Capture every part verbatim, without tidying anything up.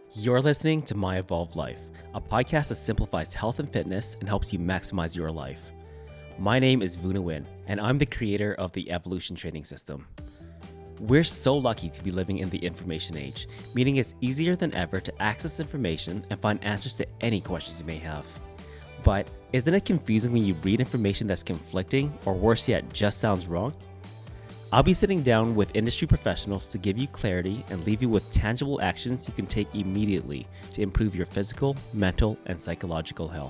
You're listening to My Evolved Life, a podcast that simplifies health and fitness and helps you maximize your life. My name is Vuna Win, and I'm the creator of the Evolution Training System. We're so lucky to be living in the information age, meaning it's easier than ever to access information and find answers to any questions you may have. But isn't it confusing when you read information that's conflicting, or worse yet, just sounds wrong? I'll be sitting down with industry professionals to give you clarity and leave you with tangible actions you can take immediately to improve your physical, mental, and psychological health.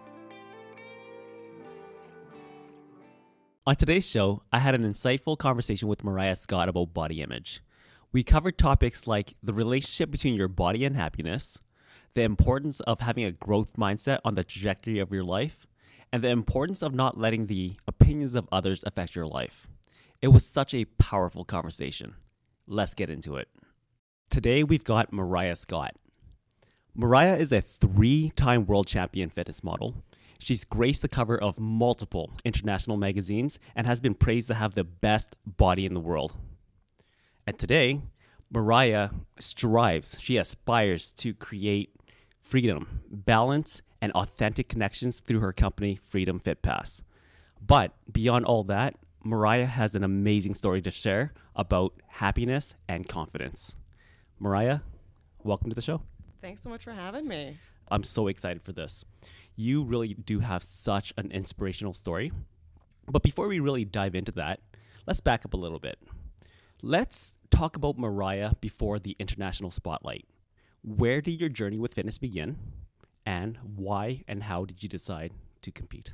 On today's show, I had an insightful conversation with Mariah Scott about body image. We covered topics like the relationship between your body and happiness, the importance of having a growth mindset on the trajectory of your life, and the importance of not letting the opinions of others affect your life. It was such a powerful conversation. Let's get into it. Today, we've got Mariah Scott. Mariah is a three-time world champion fitness model. She's graced the cover of multiple international magazines and has been praised to have the best body in the world. And today, Mariah strives, she aspires to create freedom, balance, and authentic connections through her company, Freedom Fit Pass. But beyond all that, Mariah has an amazing story to share about happiness and confidence. Mariah, welcome to the show. Thanks so much for having me. I'm so excited for this. You really do have such an inspirational story. But before we really dive into that, let's back up a little bit. Let's talk about Mariah before the international spotlight. Where did your journey with fitness begin? And why and how did you decide to compete?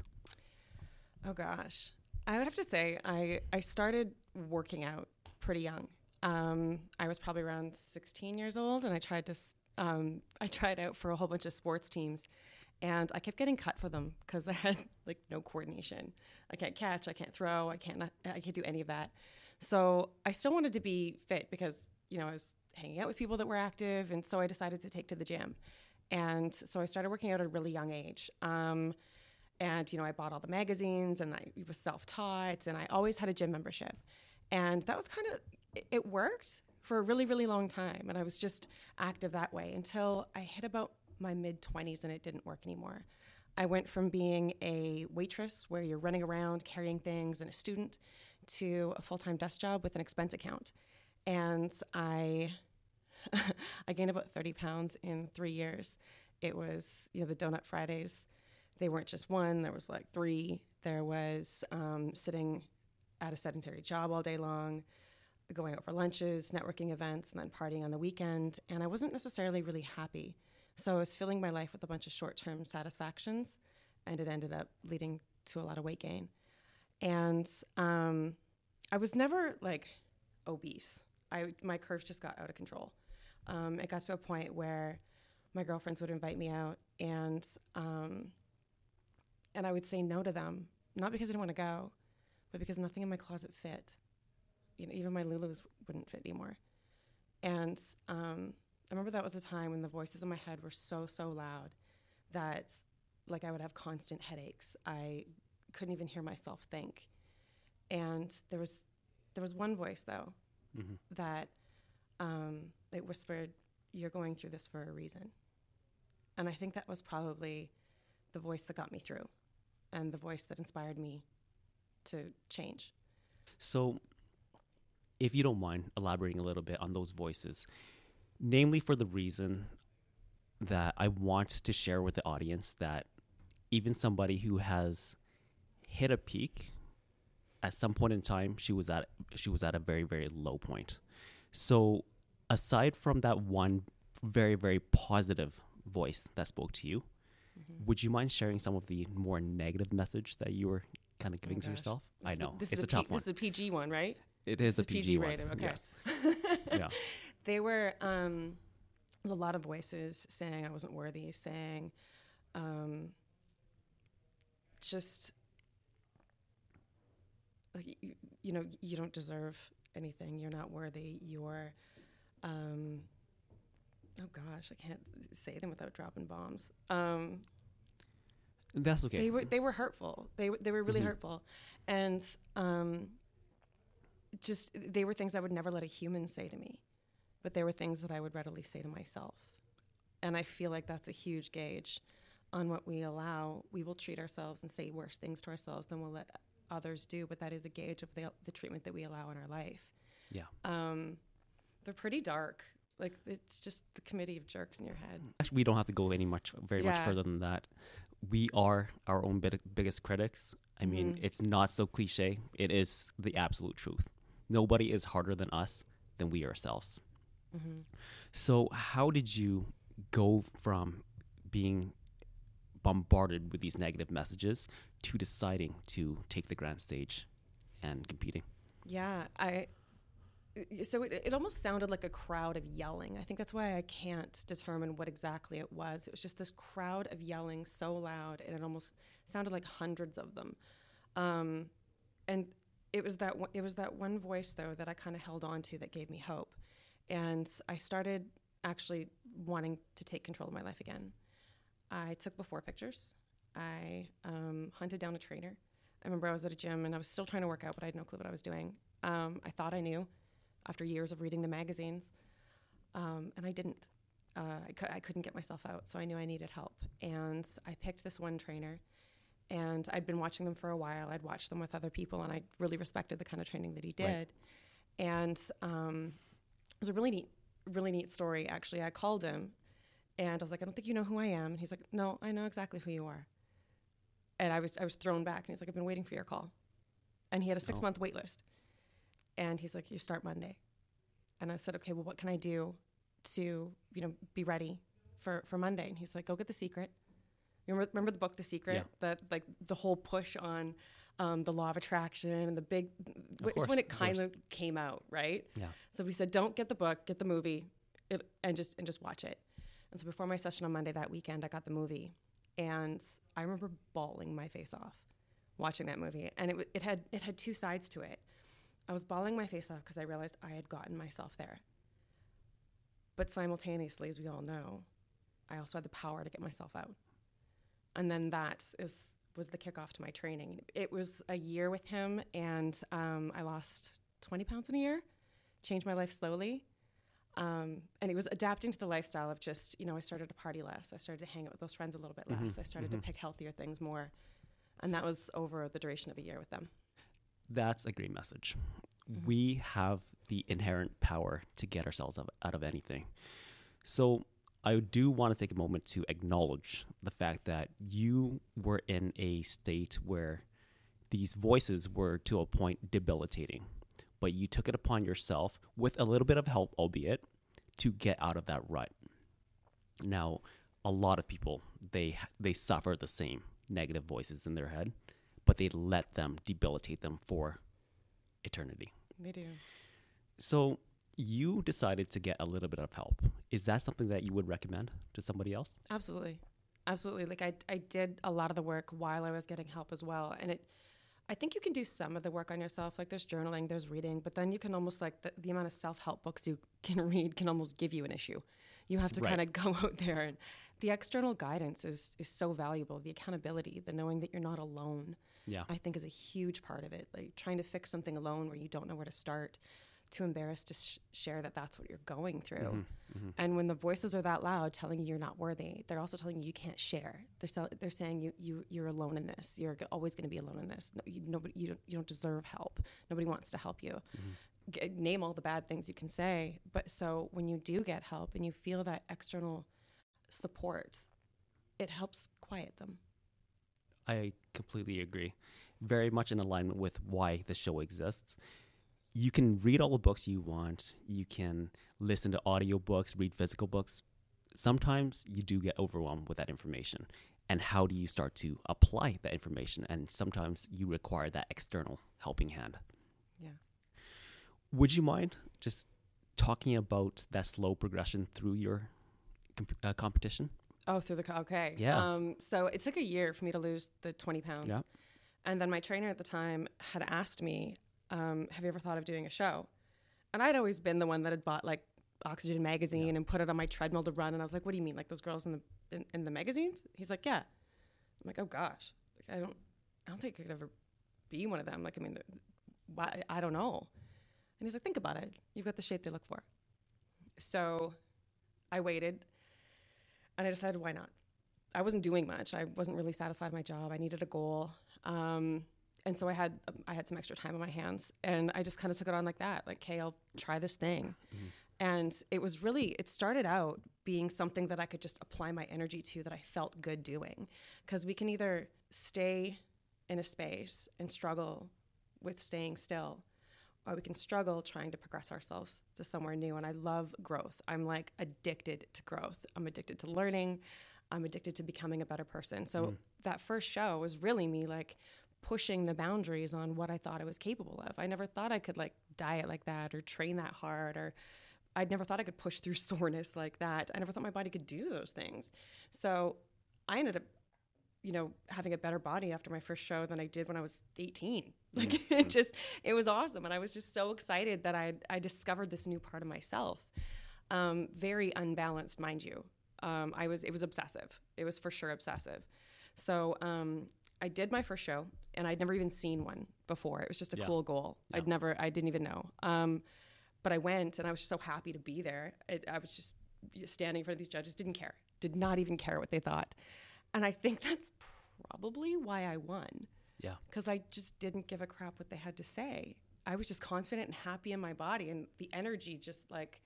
Oh gosh. I would have to say I, I started working out pretty young. Um, I was probably around sixteen years old, and I tried to um, I tried out for a whole bunch of sports teams, and I kept getting cut for them because I had like no coordination. I can't catch, I can't throw, I can't I can't do any of that. So I still wanted to be fit because you know I was hanging out with people that were active, and so I decided to take to the gym, and so I started working out at a really young age. Um, And, you know, I bought all the magazines and I was self-taught and I always had a gym membership. And that was kind of, it worked for a really, really long time. And I was just active that way until I hit about my mid-twenties and it didn't work anymore. I went from being a waitress where you're running around carrying things and a student to a full-time desk job with an expense account. And I, I gained about thirty pounds in three years. It was, you know, the Donut Fridays. They weren't just one, there was like three. There was um, sitting at a sedentary job all day long, going out for lunches, networking events, and then partying on the weekend. And I wasn't necessarily really happy. So I was filling my life with a bunch of short-term satisfactions, and it ended up leading to a lot of weight gain. And um, I was never like obese. I my curves just got out of control. Um, it got to a point where my girlfriends would invite me out, and um, And I would say no to them, not because I didn't want to go, but because nothing in my closet fit. You know, even my Lulus wouldn't fit anymore. And um, I remember that was a time when the voices in my head were so, so loud that like I would have constant headaches. I couldn't even hear myself think. And there was there was one voice, though, mm-hmm. that um, it whispered, "You're going through this for a reason." And I think that was probably the voice that got me through and the voice that inspired me to change. So if you don't mind elaborating a little bit on those voices, namely for the reason that I want to share with the audience that even somebody who has hit a peak, at some point in time, she was at she was at a very, very low point. So aside from that one very, very positive voice that spoke to you, mm-hmm. would you mind sharing some of the more negative message that you were kind of giving oh to yourself? This I know. This it's is a, a tough P- one. This is a P G one, right? It is this a P G, P G one. rated, okay. Yes. Yeah. They were, um, there's a lot of voices saying I wasn't worthy, saying um, just, like, you, you know, you don't deserve anything. You're not worthy. You're, um, oh gosh, I can't say them without dropping bombs. Um, That's okay. They were they were hurtful. They they were really mm-hmm. hurtful, and um, just they were things I would never let a human say to me, but they were things that I would readily say to myself. And I feel like that's a huge gauge on what we allow. We will treat ourselves and say worse things to ourselves than we'll let others do, but that is a gauge of the, the treatment that we allow in our life. Yeah. Um, they're pretty dark. Like, it's just the committee of jerks in your head. Actually, we don't have to go any much, very Yeah. much further than that. We are our own bit, biggest critics. I mean, Mhm. it's not so cliche. It is the absolute truth. Nobody is harder than us than we ourselves. Mm-hmm. So how did you go from being bombarded with these negative messages to deciding to take the grand stage and competing? Yeah, I. So it, it almost sounded like a crowd of yelling. I think that's why I can't determine what exactly it was. It was just this crowd of yelling so loud, and it almost sounded like hundreds of them. Um, and it was that one, it was that one voice though that I kind of held on to that gave me hope, and I started actually wanting to take control of my life again. I took before pictures. I um, hunted down a trainer. I remember I was at a gym and I was still trying to work out, but I had no clue what I was doing. Um, I thought I knew after years of reading the magazines, um, and I didn't. Uh, I, cu- I couldn't get myself out, so I knew I needed help. And I picked this one trainer, and I'd been watching them for a while. I'd watched them with other people, and I really respected the kind of training that he did. Right. And um, it was a really neat, really neat story, actually. I called him, and I was like, I don't think you know who I am. And he's like, no, I know exactly who you are. And I was I was thrown back, and he's like, I've been waiting for your call. And he had a six-month wait list. And he's like, you start Monday. And I said, okay, well, what can I do to, you know, be ready for, for Monday? And he's like, go get The Secret. You remember, remember the book, The Secret? Yeah. That, like, the whole push on um, the law of attraction and the big, Of it's course, when it of kind course. of came out, right? Yeah. So we said, don't get the book, get the movie, it, and just and just watch it. And so before my session on Monday that weekend, I got the movie. And I remember bawling my face off watching that movie. And it, w- it had it had two sides to it. I was bawling my face off because I realized I had gotten myself there. But simultaneously, as we all know, I also had the power to get myself out. And then that is was the kickoff to my training. It was a year with him, and um, I lost twenty pounds in a year, changed my life slowly. Um, and it was adapting to the lifestyle of just, you know, I started to party less. I started to hang out with those friends a little bit less. Mhm, I started mhm. to pick healthier things more. And that was over the duration of a year with them. That's a great message. Mhm. We have the inherent power to get ourselves out out of anything. So I do want to take a moment to acknowledge the fact that you were in a state where these voices were to a point debilitating, but you took it upon yourself with a little bit of help, albeit, to get out of that rut. Now, a lot of people, they they suffer the same negative voices in their head, but they let them debilitate them for eternity. They do. So you decided to get a little bit of help. Is that something that you would recommend to somebody else? Absolutely. Absolutely. Like I, I did a lot of the work while I was getting help as well. And it, I think you can do some of the work on yourself. Like there's journaling, there's reading, but then you can almost like the, the amount of self-help books you can read can almost give you an issue. You have to Right. kind of go out there, and the external guidance is, is so valuable. The accountability, the knowing that you're not alone, Yeah. I think is a huge part of it. Like trying to fix something alone where you don't know where to start, too embarrassed to sh- share that that's what you're going through. Mhm, mhm. And when the voices are that loud telling you you're not worthy, they're also telling you you can't share. They're so, they're saying you you you're alone in this. You're g- always going to be alone in this. No, you, nobody you don't you don't deserve help. Nobody wants to help you. G- name all the bad things you can say. But so when you do get help and you feel that external support, it helps quiet them. I completely agree. Very much in alignment with why the show exists. You can read all the books you want. You can listen to audiobooks, read physical books. Sometimes you do get overwhelmed with that information. And how do you start to apply that information? And sometimes you require that external helping hand. Yeah. Would you mind just talking about that slow progression through your comp- uh, competition? Oh, through the co- okay. Yeah. Um, so it took a year for me to lose the twenty pounds. Yeah. And then my trainer at the time had asked me, um, have you ever thought of doing a show? And I'd always been the one that had bought like Oxygen magazine Yeah. and put it on my treadmill to run. And I was like, what do you mean? Like those girls in the in, in the magazines? He's like, yeah. I'm like, oh gosh, like, I don't I don't think I could ever be one of them. Like, I mean, why, I don't know. And he's like, think about it. You've got the shape they look for. So I waited. And I decided, why not? I wasn't doing much. I wasn't really satisfied with my job. I needed a goal. Um, and so I had I had some extra time on my hands. And I just kind of took it on like that. Like, okay, I'll try this thing. Mm-hmm. And it was really, it started out being something that I could just apply my energy to, that I felt good doing. Because we can either stay in a space and struggle with staying still, or we can struggle trying to progress ourselves to somewhere new. And I love growth. I'm like addicted to growth. I'm addicted to learning. I'm addicted to becoming a better person. So mm. that first show was really me like pushing the boundaries on what I thought I was capable of. I never thought I could like diet like that or train that hard, or I'd never thought I could push through soreness like that. I never thought my body could do those things. So I ended up, you know, having a better body after my first show than I did when I was eighteen. Like mm-hmm. it just, it was awesome. And I was just so excited that I I discovered this new part of myself. Um, very unbalanced, mind you. Um, I was, it was obsessive. It was for sure obsessive. So um, I did my first show, and I'd never even seen one before. It was just a yeah. cool goal. Yeah. I'd never, I didn't even know. Um, but I went, and I was just so happy to be there. It, I was just standing in front of these judges, didn't care, did not even care what they thought. And I think that's probably why I won. Yeah. Because I just didn't give a crap what they had to say. I was just confident and happy in my body, and the energy just like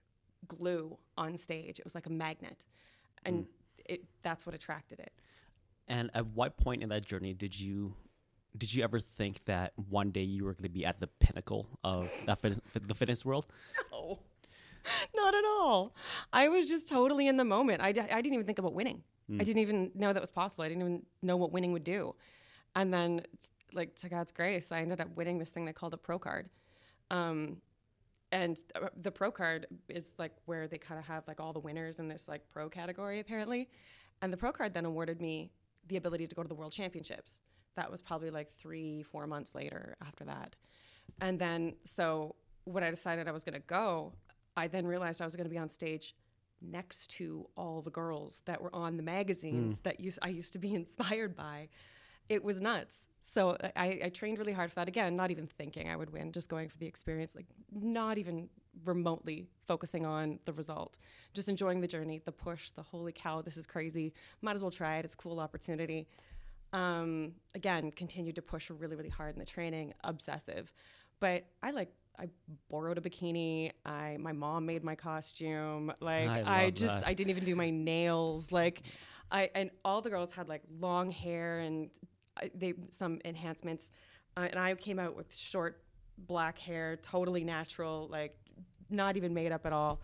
glue on stage. It was like a magnet, and mm. it, that's what attracted it. And at what point in that journey did you did you ever think that one day you were going to be at the pinnacle of that fit, the fitness world? No, not at all. I was just totally in the moment. I, d- I didn't even think about winning. Mm. I didn't even know that was possible. I didn't even know what winning would do. And then, like, to God's grace, I ended up winning this thing they called a pro card. Um, And the pro card is like where they kind of have like all the winners in this like pro category apparently. And the pro card then awarded me the ability to go to the world championships. That was probably like three, four months later after that. And then, so when I decided I was going to go, I then realized I was going to be on stage next to all the girls that were on the magazines mm. that used, I used to be inspired by. It was nuts. So I, I trained really hard for that. Again, not even thinking I would win, just going for the experience, like not even remotely focusing on the result, just enjoying the journey, the push, the holy cow, this is crazy. Might as well try it. It's a cool opportunity. Um, again, continued to push really, really hard in the training, obsessive. But I like, I borrowed a bikini. I, my mom made my costume. Like I, I just, that. I didn't even do my nails. Like I, and all the girls had like long hair and they some enhancements, uh, and I came out with short black hair, totally natural, like not even made up at all.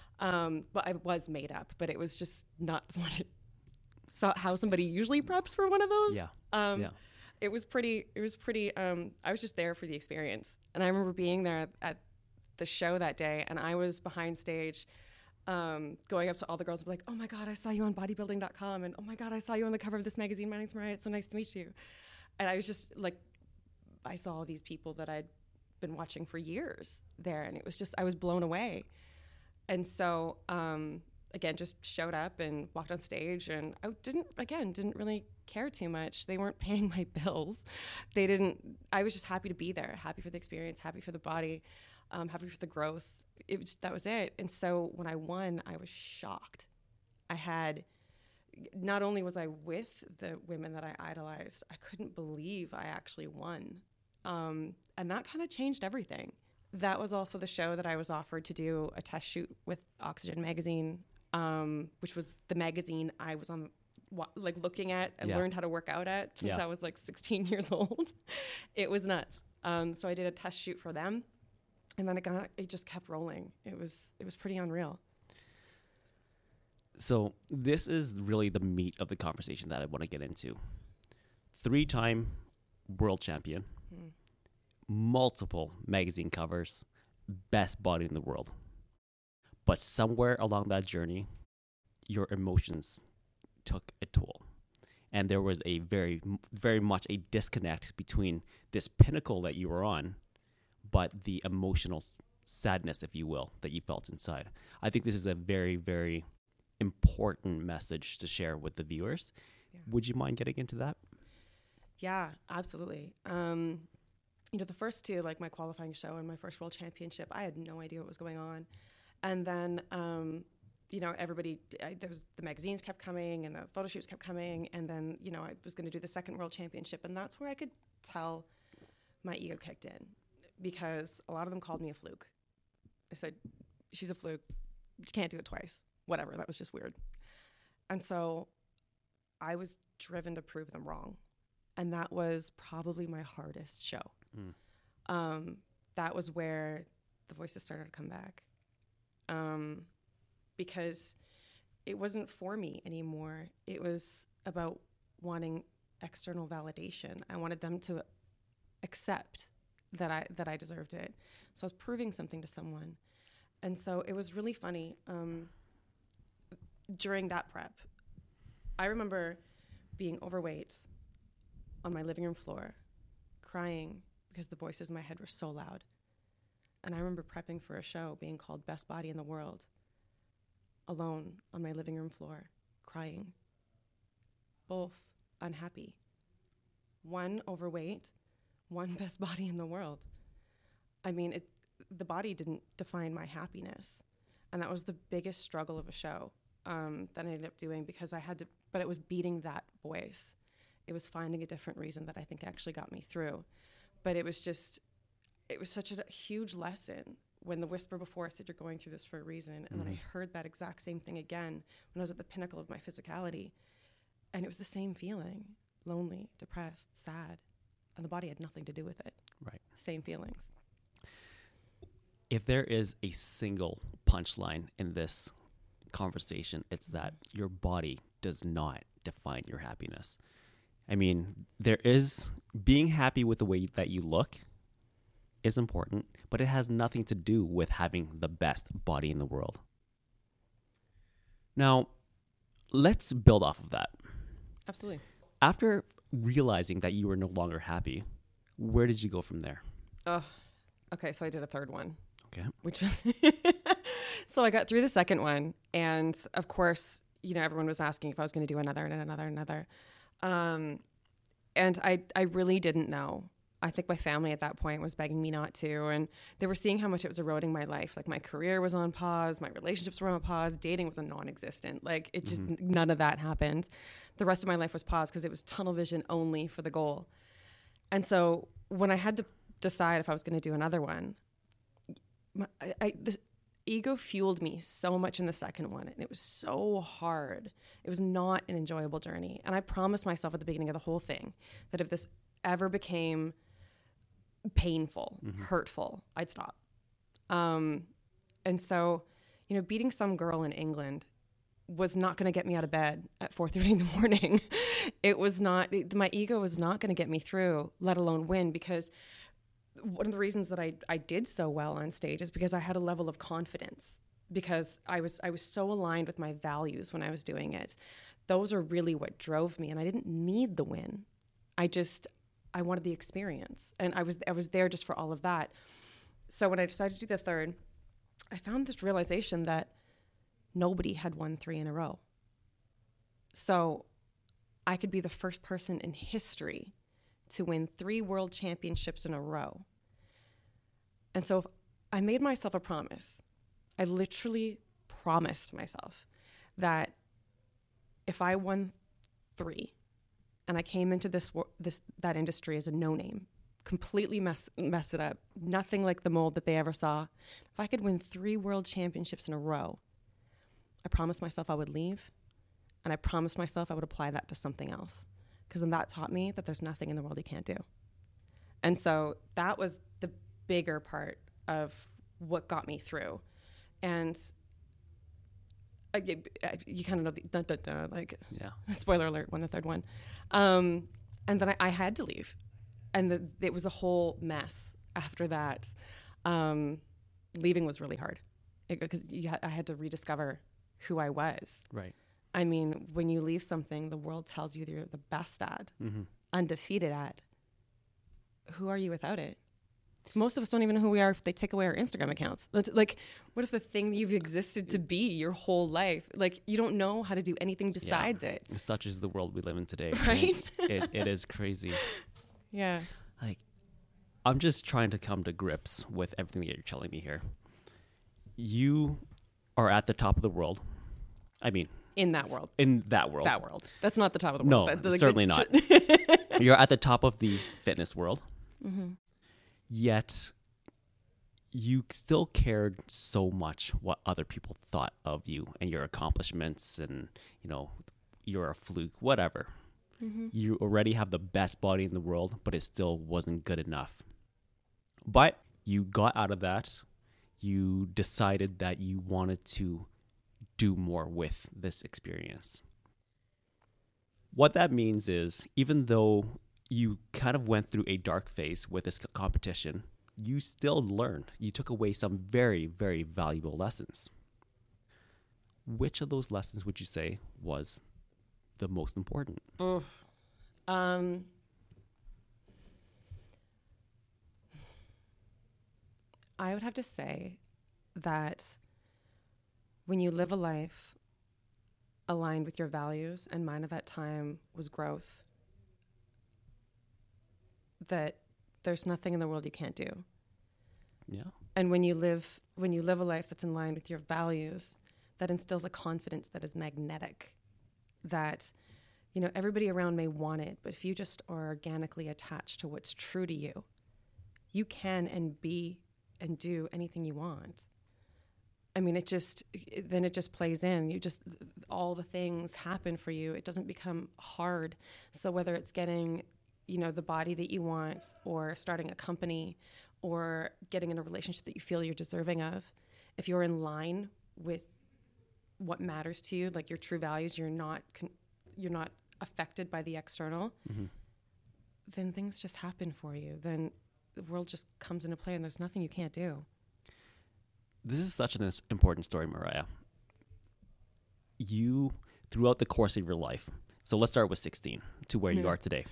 Um, but I was made up, but it was just not what it, so how somebody usually preps for one of those. Yeah. Um, yeah. It was pretty. It was pretty. Um, I was just there for the experience, and I remember being there at the show that day, and I was behind stage. Um, going up to all the girls and be like, oh my God, I saw you on bodybuilding dot com, and oh my God, I saw you on the cover of this magazine. My name's Mariah. It's so nice to meet you. And I was just like, I saw all these people that I'd been watching for years there, and it was just, I was blown away. And so, um, again, just showed up and walked on stage, and I didn't, again, didn't really care too much. They weren't paying my bills. They didn't, I was just happy to be there, happy for the experience, happy for the body, um, happy for the growth. It was, that was it. And so when I won, I was shocked. I had, not only was I with the women that I idolized, I couldn't believe I actually won. Um, and that kind of changed everything. That was also the show that I was offered to do a test shoot with Oxygen magazine, um, which was the magazine I was on, like looking at and yeah. learned how to work out at since yeah. I was like sixteen years old. It was nuts. Um, so I did a test shoot for them. And then it got, it just kept rolling. It was, it was pretty unreal. So this is really the meat of the conversation that I want to get into. Three-time world champion, mm. multiple magazine covers, best body in the world. But somewhere along that journey, your emotions took a toll. And there was a very, very much a disconnect between this pinnacle that you were on, but the emotional s- sadness, if you will, that you felt inside. I think this is a very, very important message to share with the viewers. Yeah. Would you mind getting into that? Yeah, absolutely. Um, you know, the first two, like my qualifying show and my first world championship, I had no idea what was going on. And then um, you know, everybody, I, there was the magazines kept coming and the photo shoots kept coming. And then, you know, I was going to do the second world championship. And that's where I could tell my ego kicked in, because a lot of them called me a fluke. They said, she's a fluke. She can't do it twice. Whatever. That was just weird. And so I was driven to prove them wrong. And that was probably my hardest show. Mm. Um, that was where the voices started to come back. Um, because it wasn't for me anymore. It was about wanting external validation. I wanted them to accept that I that I deserved it. So I was proving something to someone. And so it was really funny. Um, during that prep, I remember being overweight on my living room floor, crying because the voices in my head were so loud. And I remember prepping for a show being called Best Body in the World, alone on my living room floor, crying. Both unhappy. One overweight, one best body in the world. I mean, it, the body didn't define my happiness. And that was the biggest struggle of a show um, that I ended up doing, because I had to, but it was beating that voice. It was finding a different reason that I think actually got me through. But it was just, it was such a huge lesson when the whisper before said, you're going through this for a reason. And mm-hmm. then I heard that exact same thing again when I was at the pinnacle of my physicality. And it was the same feeling, lonely, depressed, sad. And the body had nothing to do with it. Right. Same feelings. If there is a single punchline in this conversation, it's that your body does not define your happiness. I mean, there is being happy with the way that you look is important, but it has nothing to do with having the best body in the world. Now, let's build off of that. Absolutely. After realizing that you were no longer happy, where did you go from there? Oh, okay. So I did a third one. Okay. Which was so I got through the second one, and of course, you know, everyone was asking if I was going to do another and another and another. Um, and I, I really didn't know. I think my family at that point was begging me not to, and they were seeing how much it was eroding my life. Like my career was on pause, my relationships were on pause, dating was a non-existent. Like it just, mm-hmm. none of that happened. The rest of my life was paused because it was tunnel vision only for the goal. And so when I had to decide if I was going to do another one, my, I, I, this ego fueled me so much in the second one, and it was so hard. It was not an enjoyable journey. And I promised myself at the beginning of the whole thing that if this ever became painful, mm-hmm. hurtful, I'd stop. Um, and so, you know, beating some girl in England was not going to get me out of bed at four thirty in the morning. It was not, it, my ego was not going to get me through, let alone win, because one of the reasons that I, I did so well on stage is because I had a level of confidence, because I was, I was so aligned with my values when I was doing it. Those are really what drove me, and I didn't need the win. I just, I wanted the experience, and I was, I was there just for all of that. So when I decided to do the third, I found this realization that nobody had won three in a row. So I could be the first person in history to win three world championships in a row. And so I made myself a promise. I literally promised myself that if I won three and I came into this this that industry as a no-name, completely mess, mess it up, nothing like the mold that they ever saw, if I could win three world championships in a row, I promised myself I would leave, and I promised myself I would apply that to something else, because then that taught me that there's nothing in the world you can't do. And so that was the bigger part of what got me through. And uh, you, you kind of know the dun, dun, dun, like, yeah. Spoiler alert, won the third one. Um, and then I, I had to leave. And the, it was a whole mess after that. Um, leaving was really hard, because ha- I had to rediscover who I was. Right. I mean, when you leave something the world tells you you're the best at, mm-hmm. undefeated at, who are you without it? Most of us don't even know who we are if they take away our Instagram accounts. It's like, what if the thing you've existed to be your whole life, like, you don't know how to do anything besides yeah. it? Such is the world we live in today. Right? it, it is crazy. Yeah. Like, I'm just trying to come to grips with everything that you're telling me here. You are at the top of the world I mean, in that world. in that world. That world. That's not the top of the No, world. That, like, certainly the- not. You're at the top of the fitness world. Mm-hmm. Yet you still cared so much what other people thought of you and your accomplishments, and, you know, you're a fluke, whatever. Mm-hmm. You already have the best body in the world, but it still wasn't good enough. But you got out of that. You decided that you wanted to do more with this experience. What that means is, even though you kind of went through a dark phase with this competition, you still learned. You took away some very, very valuable lessons. Which of those lessons would you say was the most important? Oof. Um, I would have to say that when you live a life aligned with your values, and mine at that time was growth, that there's nothing in the world you can't do. Yeah. And when you live when you live a life that's in line with your values, that instills a confidence that is magnetic, that, you know, everybody around may want it, but if you just are organically attached to what's true to you, you can and be and do anything you want. I mean, it just, it, then it just plays in. You just, all the things happen for you. It doesn't become hard. So whether it's getting, you know, the body that you want, or starting a company, or getting in a relationship that you feel you're deserving of, if you're in line with what matters to you, like your true values, you're not, con- you're not affected by the external, mm-hmm. then things just happen for you. Then the world just comes into play, and there's nothing you can't do. This is such an important story, Mariah. You, throughout the course of your life, so let's start with sixteen to where yeah. you are today.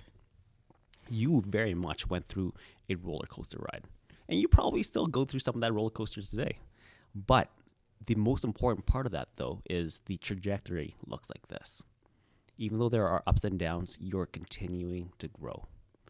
You very much went through a roller coaster ride. And you probably still go through some of that roller coasters today. But the most important part of that, though, is the trajectory looks like this. Even though there are ups and downs, you're continuing to grow.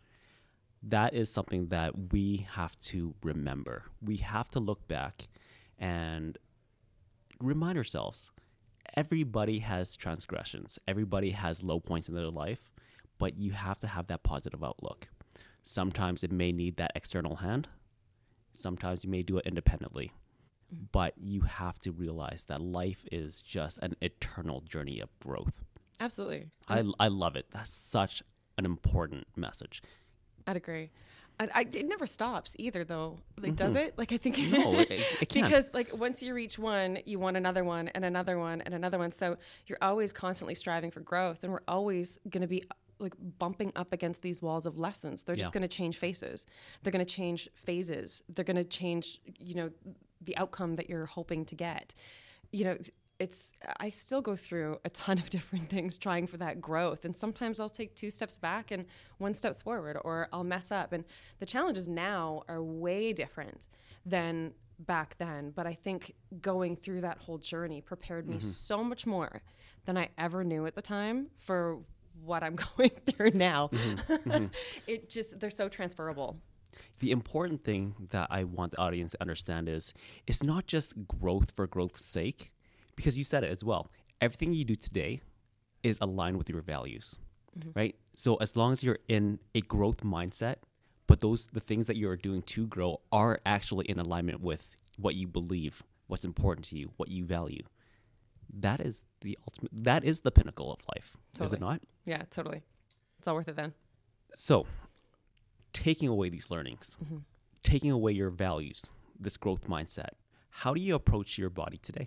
That is something that we have to remember. We have to look back and remind ourselves, everybody has transgressions. Everybody has low points in their life, but you have to have that positive outlook. Sometimes it may need that external hand. Sometimes you may do it independently, mm-hmm. but you have to realize that life is just an eternal journey of growth. Absolutely. I, I love it. That's such an important message. I'd agree. I, I, it never stops either, though. Like, mm-hmm. does it? Like, I think no, it, it can't. Because, like, once you reach one, you want another one, and another one, and another one. So you're always constantly striving for growth, and we're always going to be like bumping up against these walls of lessons. They're just yeah. going to change faces. They're going to change phases. They're going to change, you know, the outcome that you're hoping to get. You know, it's, I still go through a ton of different things trying for that growth. And sometimes I'll take two steps back and one steps forward, or I'll mess up. And the challenges now are way different than back then. But I think going through that whole journey prepared me mm-hmm. so much more than I ever knew at the time for what I'm going through now. Mm-hmm. Mm-hmm. It just, they're so transferable. The important thing that I want the audience to understand is it's not just growth for growth's sake, because you said it as well. Everything you do today is aligned with your values, mm-hmm. right? So as long as you're in a growth mindset, but those, the things that you're doing to grow are actually in alignment with what you believe, what's important to you, what you value. That is the ultimate, that is the pinnacle of life, totally. Is it not? Yeah, totally. It's all worth it then. So taking away these learnings, mm-hmm. taking away your values, this growth mindset, how do you approach your body today?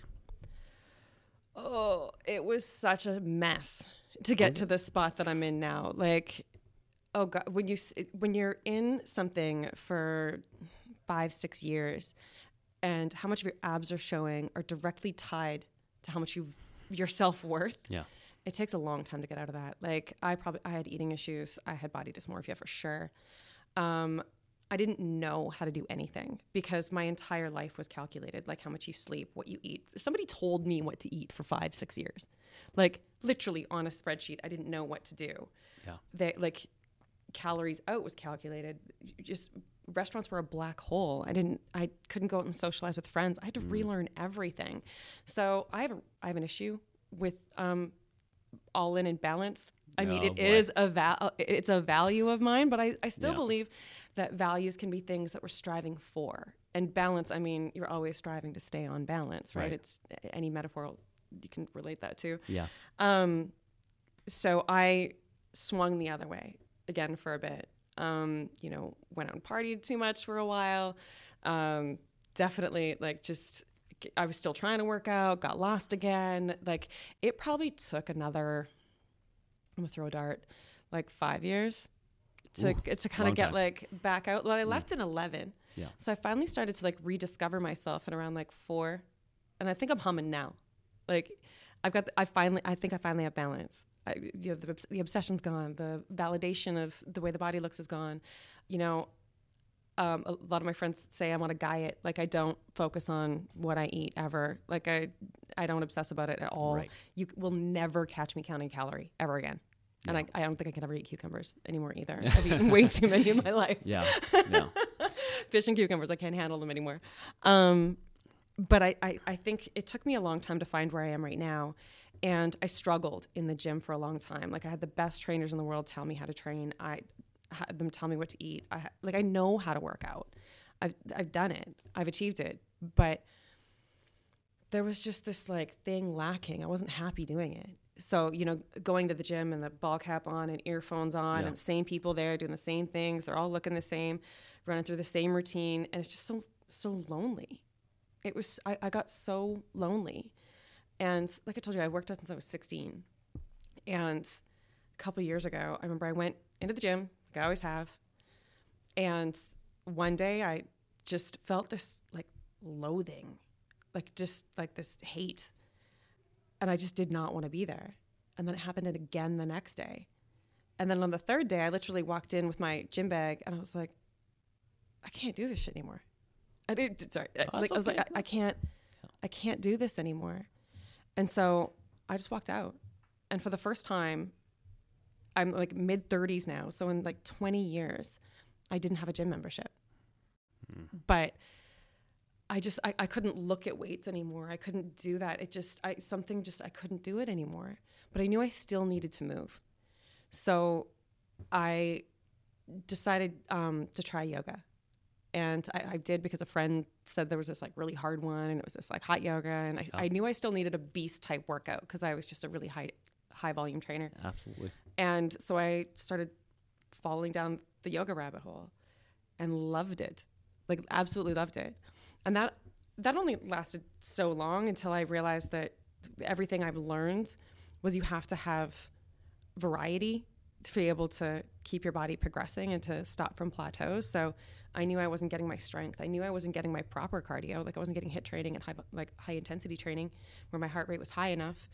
Oh, it was such a mess to get oh. to the spot that I'm in now. Like, oh God, when you, when you're in something for five, six years and how much of your abs are showing are directly tied to how much you, your self-worth. Yeah. It takes a long time to get out of that. Like I probably, I had eating issues. I had body dysmorphia for sure. Um, I didn't know how to do anything because my entire life was calculated, like how much you sleep, what you eat. Somebody told me what to eat for five, six years. Like literally on a spreadsheet, I didn't know what to do. Yeah. They like calories out was calculated. Just restaurants were a black hole. I didn't, I couldn't go out and socialize with friends. I had to mm. relearn everything. So I have, a, I have an issue with um, All In and Balance. I mean, Oh, it boy. is a val- it's a value of mine, but I, I still Yeah. believe that values can be things that we're striving for. And balance, I mean, you're always striving to stay on balance, right? Right. It's any metaphor you can relate that to. Yeah. Um, so I swung the other way again for a bit. Um, you know, went out and partied too much for a while. Um, definitely like just, I was still trying to work out, got lost again. Like it probably took another, I'm gonna throw a dart, like five years to, Ooh, to kind long of get time. like back out. Well, I left in eleven. Yeah. So I finally started to like rediscover myself at around like four. And I think I'm humming now. Like I've got, the, I finally, I think I finally have balance. I, you know, the, the obsession's gone. The validation of the way the body looks is gone. You know, um, a lot of my friends say I'm on a diet. Like I don't focus on what I eat ever. Like I, I don't obsess about it at all. Right. You will never catch me counting calorie ever again. And Yeah. I, I don't think I can ever eat cucumbers anymore either. I've eaten way too many in my life. Yeah. Yeah. Fish and cucumbers, I can't handle them anymore. Um, but I, I, I think it took me a long time to find where I am right now. And I struggled in the gym for a long time. Like I had the best trainers in the world tell me how to train. I had them tell me what to eat. I like I know how to work out. I've I've done it. I've achieved it. But there was just this like thing lacking. I wasn't happy doing it. So, you know, going to the gym and the ball cap on and earphones on Yeah. and the same people there doing the same things. They're all looking the same, running through the same routine. And it's just so, so lonely. It was, I, I got so lonely. And like I told you, I worked out since I was sixteen. And a couple of years ago, I remember I went into the gym, like I always have. And one day I just felt this like loathing, like just like this hate. And I just did not want to be there. And then it happened again the next day. And then on the third day, I literally walked in with my gym bag and I was like, I can't do this shit anymore. I did, sorry. Oh, like, I was okay. like, I, I can't, I can't do this anymore. And so I just walked out. And for the first time, I'm like mid thirties now. So in like twenty years, I didn't have a gym membership. Mm. But I just, I, I couldn't look at weights anymore. I couldn't do that. It just, I, something just, I couldn't do it anymore. But I knew I still needed to move. So I decided um, to try yoga. And I, I did because a friend said there was this like really hard one and it was this like hot yoga. And I, Yeah. I knew I still needed a beast type workout because I was just a really high, high volume trainer. Absolutely. And so I started falling down the yoga rabbit hole and loved it, like absolutely loved it. And that, that only lasted so long until I realized that everything I've learned was you have to have variety to be able to keep your body progressing and to stop from plateaus. So I knew I wasn't getting my strength. I knew I wasn't getting my proper cardio. Like I wasn't getting HIIT training and high, like high intensity training where my heart rate was high enough.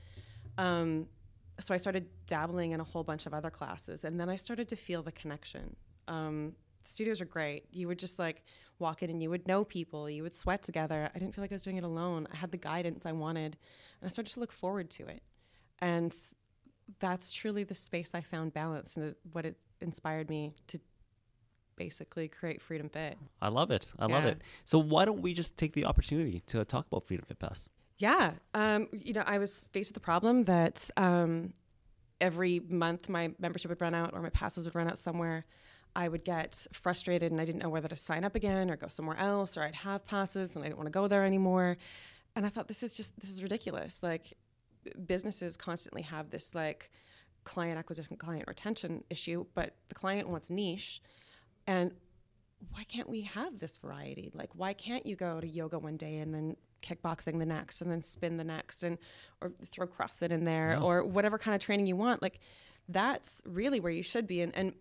Um, so I started dabbling in a whole bunch of other classes. And then I started to feel the connection. Um, the studios are great. You would just like walk in and you would know people. You would sweat together. I didn't feel like I was doing it alone. I had the guidance I wanted. And I started to look forward to it. And that's truly the space I found balance and what it inspired me to basically create Freedom Fit. I love it. I love Yeah. it. So why don't we just take the opportunity to talk about Freedom Fit Pass? Yeah. Um, you know, I was faced with the problem that um, every month my membership would run out or my passes would run out somewhere. I would get frustrated and I didn't know whether to sign up again or go somewhere else, or I'd have passes and I didn't want to go there anymore. And I thought, this is just, this is ridiculous. Like businesses constantly have this like client acquisition, client retention issue, but the client wants niche. And why can't we have this variety? Like, why can't you go to yoga one day and then kickboxing the next and then spin the next and or throw CrossFit in there Oh. or whatever kind of training you want? Like, that's really where you should be. And, and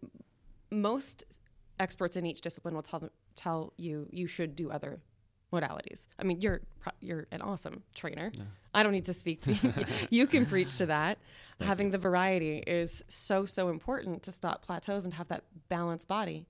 most experts in each discipline will tell them, tell you you should do other modalities. I mean, you're you're an awesome trainer. Yeah. I don't need to speak to you. You can preach to that. Thank Having you. the variety is so, so important to stop plateaus and have that balanced body.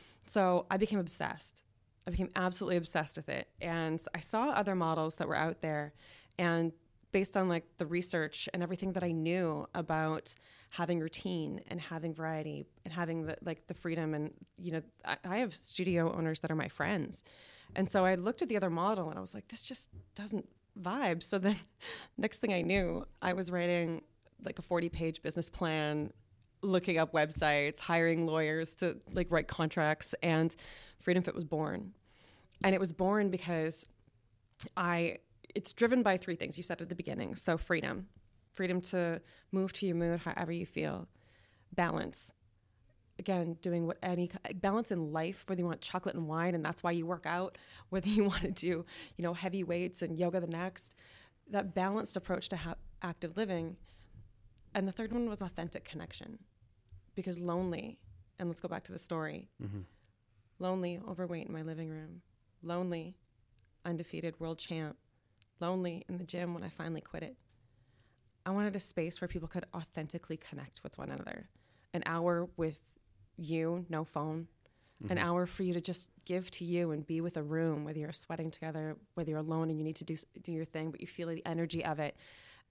So I became obsessed. I became absolutely obsessed with it. And I saw other models that were out there. And based on like the research and everything that I knew about having routine and having variety and having the, like the freedom and, you know, I, I have studio owners that are my friends. And so I looked at the other model and I was like, this just doesn't vibe. So then next thing I knew, I was writing like a forty page business plan, looking up websites, hiring lawyers to like write contracts, and Freedom Fit was born. And it was born because I, it's driven by three things you said at the beginning. So freedom, freedom to move to your mood however you feel. Balance. Again, doing what any balance in life, whether you want chocolate and wine and that's why you work out, whether you want to do, you know, heavy weights and yoga the next, that balanced approach to ha- active living. And the third one was authentic connection, because lonely, and let's go back to the story, mm-hmm. lonely, overweight in my living room, lonely, undefeated world champ, lonely in the gym when I finally quit it. I wanted a space where people could authentically connect with one another. An hour with you, no phone, mm-hmm. an hour for you to just give to you and be with a room, whether you're sweating together, whether you're alone and you need to do do your thing, but you feel the energy of it.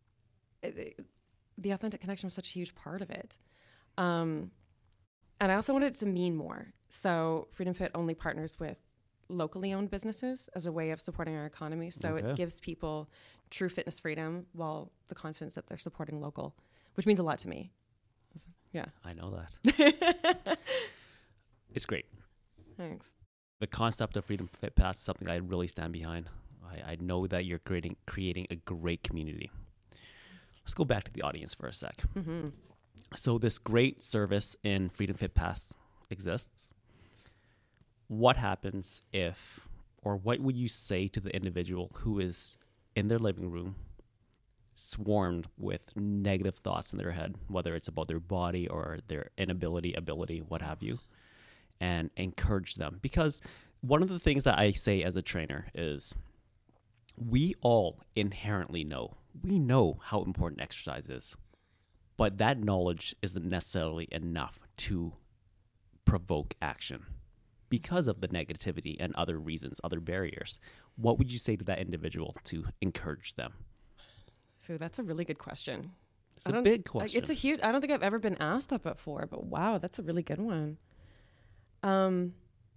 it the authentic connection was such a huge part of it. Um, and I also wanted it to mean more. So Freedom Fit only partners with locally owned businesses as a way of supporting our economy. So okay. it gives people true fitness freedom while the confidence that they're supporting local, which means a lot to me. Yeah. I know that. It's great. Thanks. The concept of Freedom Fit Pass is something I really stand behind. I, I know that you're creating creating a great community. Let's go back to the audience for a sec. Mm-hmm. So this great service in Freedom Fit Pass exists. What happens if, or what would you say to the individual who is in their living room swarmed with negative thoughts in their head, whether it's about their body or their inability, ability, what have you, and encourage them? Because one of the things that I say as a trainer is we all inherently know, we know how important exercise is, but that knowledge isn't necessarily enough to provoke action because of the negativity and other reasons, other barriers. What would you say to that individual to encourage them? Ooh, that's a really good question. It's a big question. It's a huge, I don't think I've ever been asked that before, but wow, that's a really good one. Um,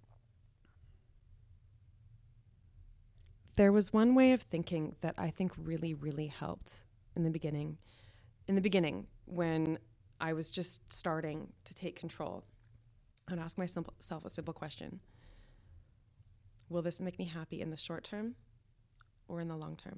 there was one way of thinking that I think really, really helped in the beginning. In the beginning, when I was just starting to take control, I'd ask myself a simple question. Will this make me happy in the short term or in the long term?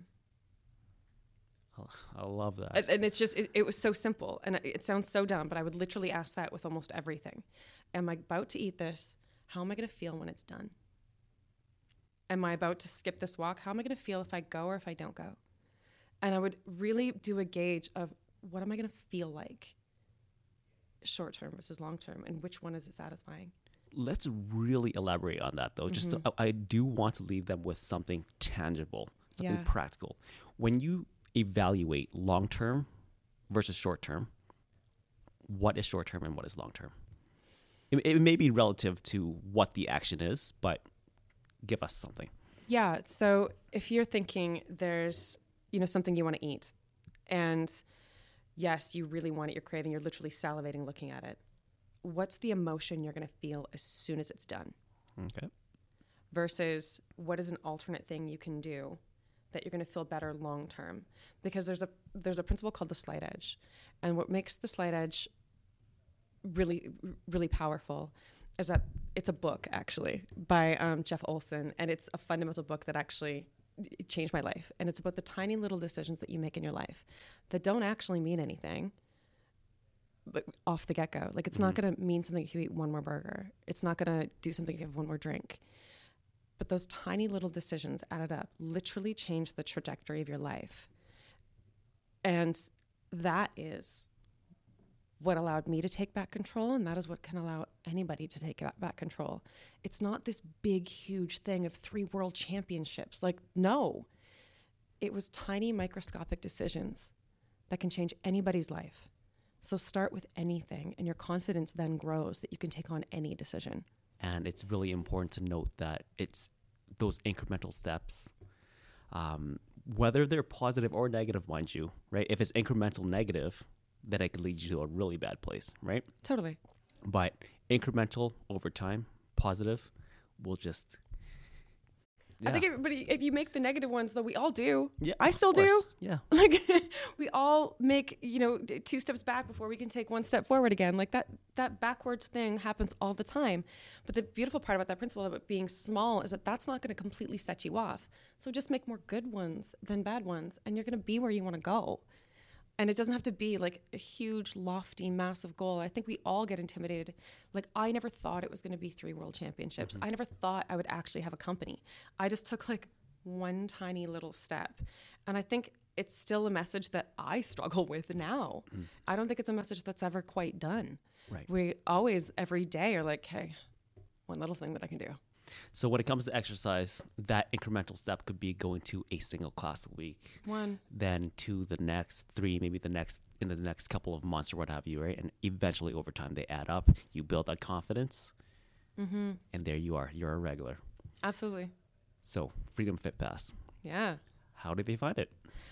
I love that. And it's just, it, it was so simple. And it sounds so dumb, but I would literally ask that with almost everything. Am I about to eat this? How am I going to feel when it's done? Am I about to skip this walk? How am I going to feel if I go or if I don't go? And I would really do a gauge of what am I going to feel like short term versus long term, and which one is it satisfying? Let's really elaborate on that, though. Mm-hmm. Just to, I do want to leave them with something tangible, something yeah. practical. When you evaluate long-term versus short-term, what is short-term and what is long-term? It, it may be relative to what the action is, but give us something. Yeah. So if you're thinking there's, you know, something you want to eat, and yes, you really want it, you're craving, you're literally salivating looking at it. What's the emotion you're going to feel as soon as it's done? Okay. Versus what is an alternate thing you can do that you're going to feel better long term? Because there's a there's a principle called the slight edge. And what makes the slight edge really, really powerful is that it's a book, actually, by um, Jeff Olson. And it's a fundamental book that actually changed my life. And it's about the tiny little decisions that you make in your life that don't actually mean anything, but off the get-go. Like, it's mm-hmm. not going to mean something if you eat one more burger. It's not going to do something if you have one more drink. But those tiny little decisions added up literally change the trajectory of your life. And that is what allowed me to take back control, and that is what can allow anybody to take back control. It's not this big, huge thing of three world championships. Like, no. It was tiny, microscopic decisions that can change anybody's life. So start with anything, and your confidence then grows that you can take on any decision. And it's really important to note that it's those incremental steps, um, whether they're positive or negative, mind you, right? If it's incremental negative, then it could lead you to a really bad place, right? Totally. But incremental over time, positive, will just Yeah. I think everybody, if you make the negative ones, though, we all do. Yeah, I of still do. course. Yeah. Like we all make, you know, d- two steps back before we can take one step forward again. Like that, that backwards thing happens all the time. But the beautiful part about that principle of it being small is that that's not going to completely set you off. So just make more good ones than bad ones, and you're going to be where you want to go. And it doesn't have to be like a huge, lofty, massive goal. I think we all get intimidated. Like, I never thought it was going to be three world championships. Mm-hmm. I never thought I would actually have a company. I just took like one tiny little step. And I think it's still a message that I struggle with now. Mm. I don't think it's a message that's ever quite done. Right. We always, every day, are like, hey, one little thing that I can do. So when it comes to exercise, that incremental step could be going to a single class a week. One. Then to the next three, maybe the next in the next couple of months or what have you, right? And eventually over time they add up. You build that confidence, mm-hmm. and there you are. You're a regular. Absolutely. So Freedom Fit Pass. Yeah. How did they find it?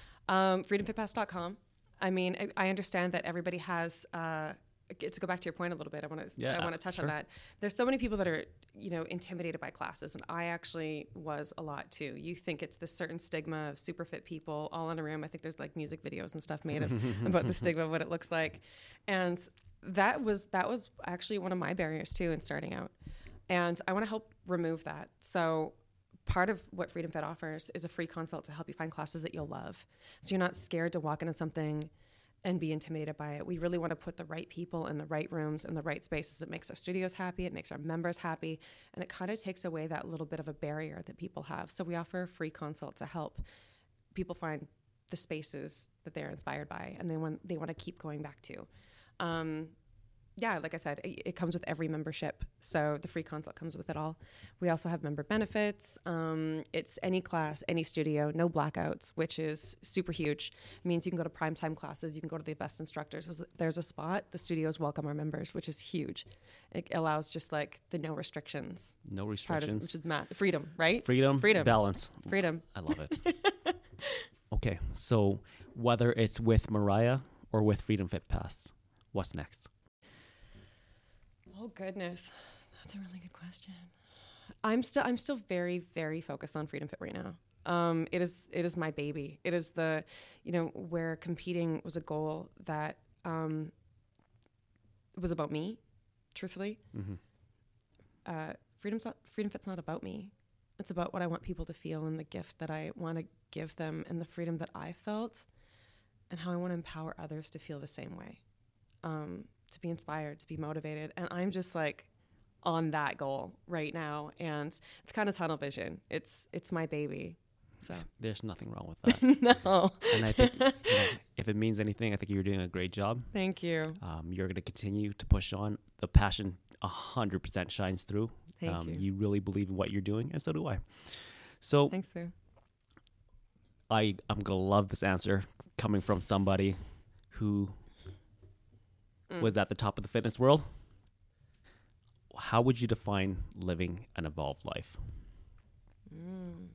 Um, freedom fit pass dot com. I mean, I, I understand that everybody has... Uh, to go back to your point a little bit, I want to yeah, I want to touch sure. on that. There's so many people that are, you know, intimidated by classes, and I actually was a lot too. You think it's this certain stigma of super fit people all in a room. I think there's like music videos and stuff made of, about the stigma of what it looks like, and that was that was actually one of my barriers too in starting out. And I want to help remove that. So part of what Freedom Fit offers is a free consult to help you find classes that you'll love, so you're not scared to walk into something and be intimidated by it. We really want to put the right people in the right rooms and the right spaces. It makes our studios happy. It makes our members happy. And it kind of takes away that little bit of a barrier that people have. So we offer a free consult to help people find the spaces that they're inspired by and they want, they want to keep going back to. Um, yeah, like I said, it, it comes with every membership. So the free consult comes with it all. We also have member benefits. Um, it's any class, any studio, no blackouts, which is super huge. It means you can go to primetime classes. You can go to the best instructors. If there's a spot, the studios welcome our members, which is huge. It allows just like the no restrictions. No restrictions. Of, which is math. Freedom, right? Freedom. Freedom. Balance. Freedom. I love it. Okay. So whether it's with Mariah or with Freedom Fit Pass, what's next? Oh goodness, that's a really good question. I'm still I'm still very very focused on Freedom Fit right now. Um, it is it is my baby. It is the, you know, where competing was a goal that um, was about me, truthfully. Mm-hmm. Uh, Freedom's not, Freedom Fit's not about me. It's about what I want people to feel and the gift that I want to give them and the freedom that I felt and how I want to empower others to feel the same way. Um, to be inspired, to be motivated. And I'm just like on that goal right now. And it's kind of tunnel vision. It's, it's my baby. So there's nothing wrong with that. No. And I think, you know, if it means anything, I think you're doing a great job. Thank you. Um, you're going to continue to push on. The passion a hundred percent shines through. Thank um, you. You really believe in what you're doing. And so do I. So thanks, Sue. I, I'm going to love this answer coming from somebody who was at the top of the fitness world. How would you define living an evolved life? Mm.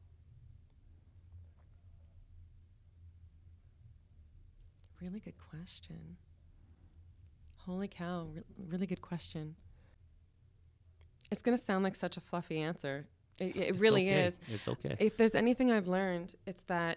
Really good question. Holy cow, re- really good question. It's going to sound like such a fluffy answer. It, it It's really okay. is. It's okay. If there's anything I've learned, it's that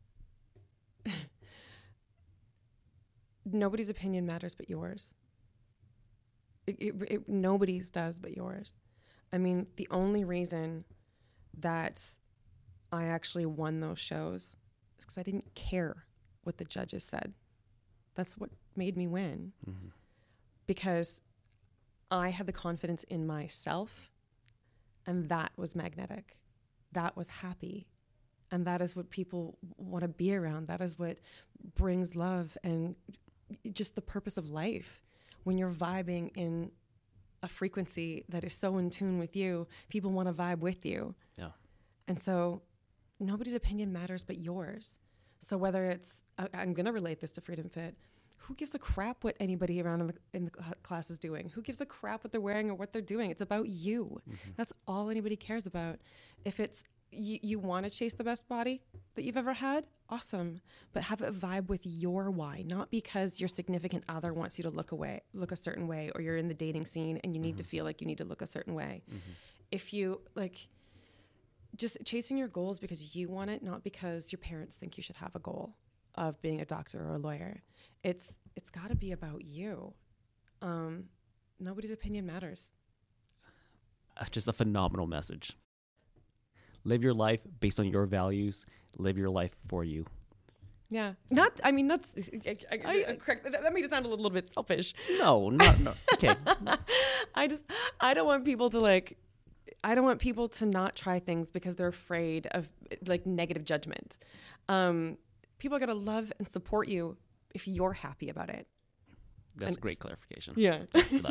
nobody's opinion matters but yours. It, it, it, nobody's does but yours. I mean, the only reason that I actually won those shows is because I didn't care what the judges said. That's what made me win. Mm-hmm. Because I had the confidence in myself, and that was magnetic. That was happy. And that is what people want to be around. That is what brings love and just the purpose of life. When you're vibing in a frequency that is so in tune with you, people want to vibe with you. Yeah. And so nobody's opinion matters but yours. So whether it's, I, I'm going to relate this to Freedom Fit. Who gives a crap what anybody around in the, in the class is doing? Who gives a crap what they're wearing or what they're doing? It's about you. Mm-hmm. That's all anybody cares about. If it's, you, you want to chase the best body that you've ever had, awesome. But have it vibe with your why, not because your significant other wants you to look away, look a certain way, or you're in the dating scene and you need mm-hmm. to feel like you need to look a certain way. Mm-hmm. If you like, just chasing your goals because you want it, not because your parents think you should have a goal of being a doctor or a lawyer. It's it's got to be about you. Um, nobody's opinion matters. Uh, just a phenomenal message. Live your life based on your values. Live your life for you. Yeah. Not, I mean, that's, I, I, I, correct. That, that made it sound a little, little bit selfish. No, not, no. Okay. I just, I don't want people to like, I don't want people to not try things because they're afraid of like negative judgment. Um, people are going to love and support you if you're happy about it. That's and, great clarification. Yeah.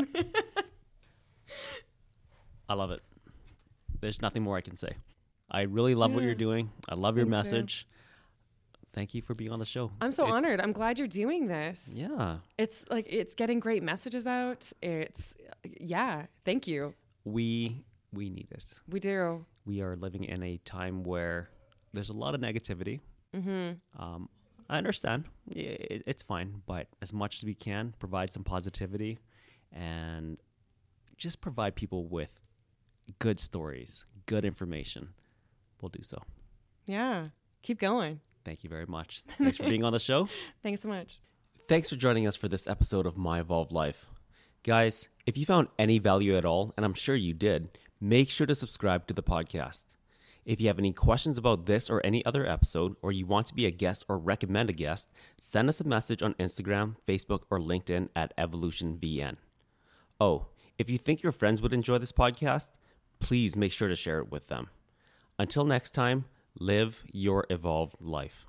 I love it. There's nothing more I can say. I really love yeah. what you're doing. I love your Thanks, message. Sam. Thank you for being on the show. I'm so it, honored. I'm glad you're doing this. Yeah. It's like, it's getting great messages out. It's, yeah. Thank you. We, we need it. We do. We are living in a time where there's a lot of negativity. Mm-hmm. Um, I understand. It, it's fine. But as much as we can, provide some positivity and just provide people with good stories, good information. We'll do so. Yeah. Keep going. Thank you very much. Thanks for being on the show. Thanks so much. Thanks for joining us for this episode of My Evolved Life. Guys, if you found any value at all, and I'm sure you did, make sure to subscribe to the podcast. If you have any questions about this or any other episode, or you want to be a guest or recommend a guest, send us a message on Instagram, Facebook, or LinkedIn at EvolutionVN. Oh, if you think your friends would enjoy this podcast, please make sure to share it with them. Until next time, live your evolved life.